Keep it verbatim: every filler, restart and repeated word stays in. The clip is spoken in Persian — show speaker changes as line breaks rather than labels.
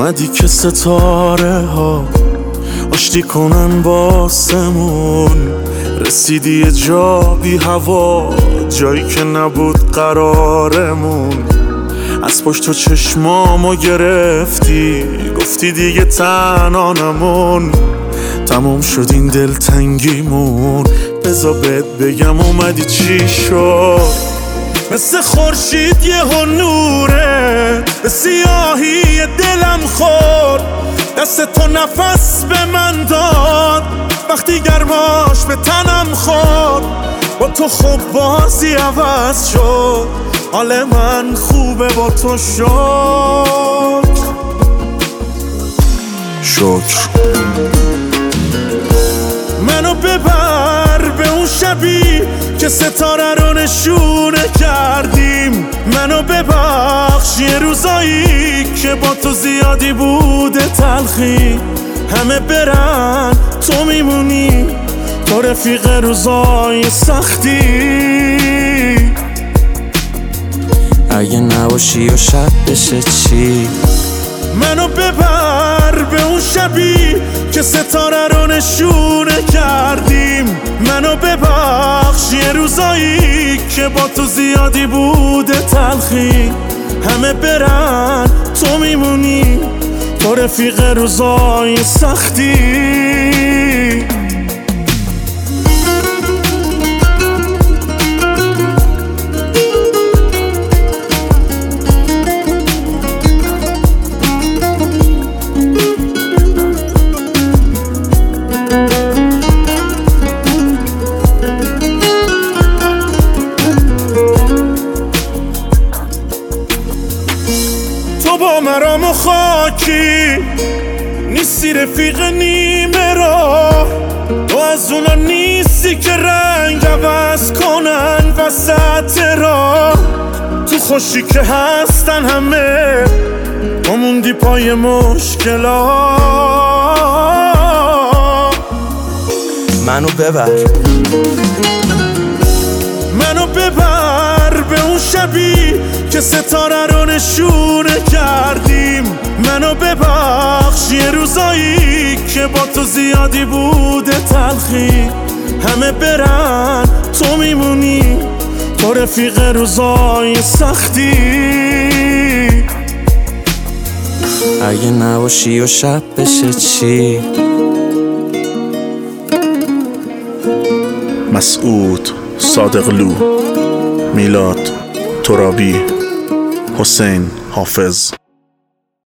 اومدی که ستاره ها آشتی کنن باسمون، رسیدی یه جا بی هوا، جایی که نبود قرارمون. از پشت تو چشمامو گرفتی، گفتی دیگه تنها نمون. تموم شد این دلتنگیمون، بذار بهت بگم اومدی چی شد. مثل خورشید یه نوره به سیاهی دلم خورد، دست تو نفس به من داد وقتی گرماش به تنم خورد. با تو خوب بازی عوض شد، حال من خوبه با تو شد. شکر منو ببر به اون شبی که ستاره رو نشونه کردیم. منو ببخش یه روزایی که با تو زیادی بوده تلخی. همه برن تو میمونی، تو رفیق روزای سختی.
اگه نباشی و شب بشه چی؟
منو ببر به اون شبی که ستاره رو نشونه کردیم. منو ببخش یه روزایی که با تو زیادی بوده تلخی. همه برن تو میمونی، تو رفیق روزای سختی. تو با مرام و خاکی نیستی، رفیق نیمه راه. تو از اونا نیستی که رنگ عوض کنن وسط راه. تو خوشی که هستن همه، تو موندی پای مشکلات.
منو ببر
منو ببر به اون شبی که ستاره رو نشونه کردیم. منو ببخش یه روزایی که با تو زیادی بوده تلخی. همه برن تو میمونی، تو رفیق روزای سختی.
اگه نباشی و شب بشه چی؟
مسعود صادقلو، میلاد ترابی، حسین حافظ.